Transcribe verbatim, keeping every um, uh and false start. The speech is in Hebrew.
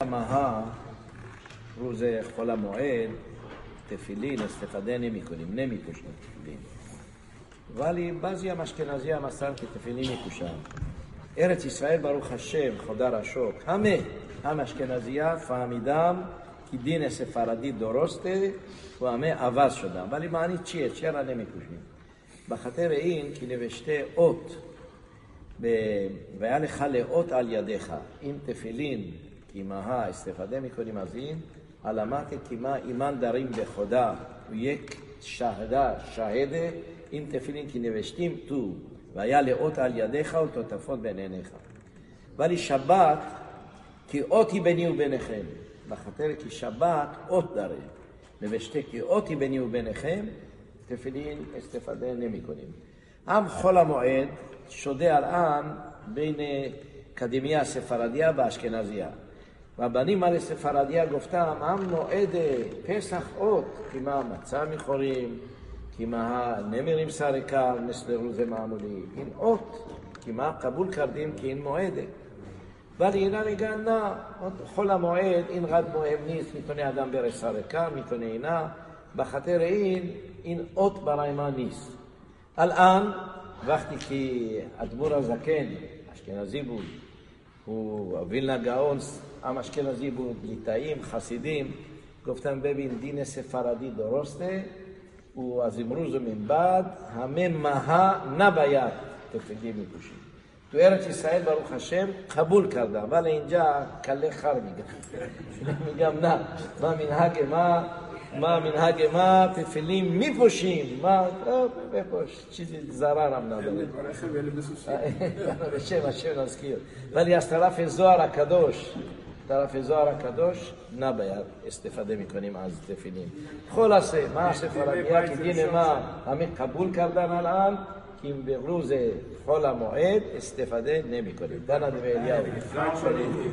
Maha, Ruze Chol HaMoed, Tefilin, Estefadeni Mikulim, ne Mikushim Tefilin. Vali Bazia Ashkenazia Masal ki Tefilin Mikusham. Eretz Yisrael Baruch Hashem, Chodar Ashok. Hame, Ham Ashkenazia, Fahmidam, ki din Sefaradi Doroste, u Hame Avaz Shodam. Vali Mani Chie, Chera ne Mikushim. בחטא רעין כי נבשתי אות והיה לך לאות על ידיך אם תפילין כימאה אסתפדה מקודים עזין על אמרת כימה אימן דרים בחודה ויק שהדה שהדה אם תפילין כי נבשתים תו והיה לאות על ידיך ותוטפות בין עיניך ולי שבת כי אות היא ביני וביניכם בחטא כי שבת אות דרים נבשתי כי אות היא ביני וביניכם תפילין אסתפדה נמיקונים. עם חול המועד שודה על עם בין קדימיה הספרדיה באשכנזיה. והבנים על הספרדיה גופתם, עם מועד פסח אות, כמה מצה מחורים, כמה נמרים סריקר, נסלרו זה מעמולי. אין אות, כמה קבול קרדים, כי אין מועד. אבל אינה מגנה, חול המועד, אין רד מועד ניס, מתוני אדם ברש סריקר, מתוני אינה, בחטא רעין, אין אות בריימה ניס. אלען, וכתי כי אדמו"ר הזקן, אשכנזי בוד, הוא וילנה גאון, עם אשכנזי בוד, ליטאים, חסידים, גופתם בבין דין ספרדי דורוסטה, והזמרו זו מבד, הממהה נביית, תפקידים מקושים. תו ארץ ישראל ברוך השם, קבול קרדה, אבל אינג'ה קלה חרמיגה. גם נע, מה מנהג מה, מה מנהג מה, תפילים מפושים, מה, טוב, מפוש, צ'יזי זרה רמנה. בשם השם נזכיר. אבל יסתרף זוהר הקדוש, תרף זוהר הקדוש, נע ביד, אסתפדה מקונים אז תפילים. בכל עשה, מה הספרדיה, כי דין מה, המי קבול קרדן על העם, כי אם ברור זה חול המועד, אסתפדה נמי קונים. דנה דבי אליהו.